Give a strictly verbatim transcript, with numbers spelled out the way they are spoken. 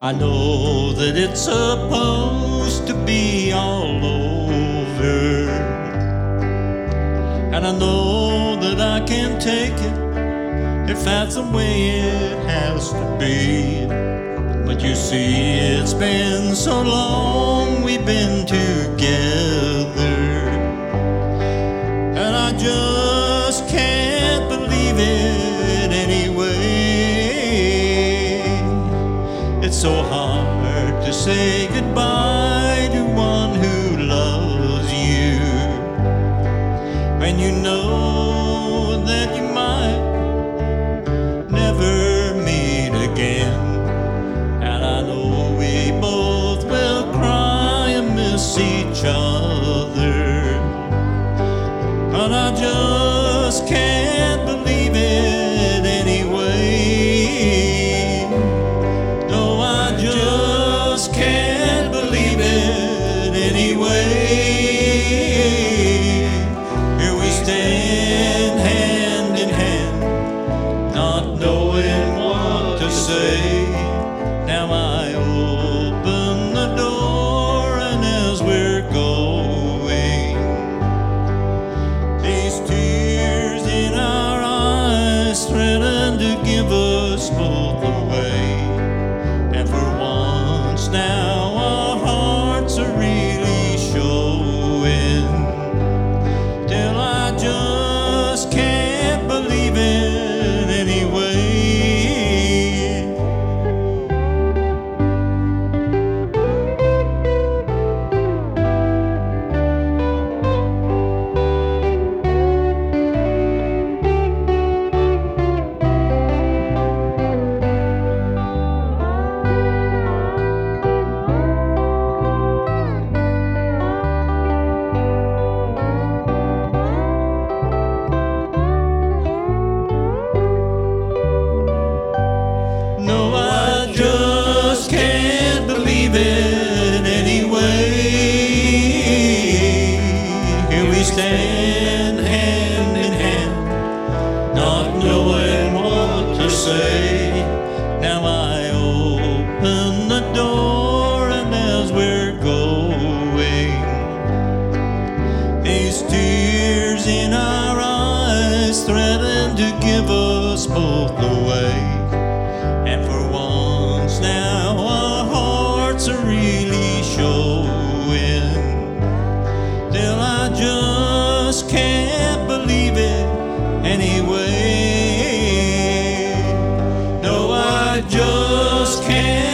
I know that it's supposed to be all over, and I know that I can take it if that's the way it has to be. But you see, it's been so long we've been together, and I just can't believe it anyway. It's so hard to say goodbye to one who loves you, when you know that you might never meet again. And I know we both will cry and miss each other, but I just can't believe it anyway. No, I just can't believe it anyway. Here we stand hand in hand, not knowing what to say. Now I open the door, and as we're going, these tears in our eyes threaten to give us both away. And for once now our hearts are really showing, till I just can't believe it anyway. No, I just can't believe it anyway. Here we stand hand in hand, not knowing what to say. Now I open the door, and as we're going, these tears in our eyes threaten to give us both away. And for once now our hearts are really showing, till I just can't believe it anyway. No, I just can't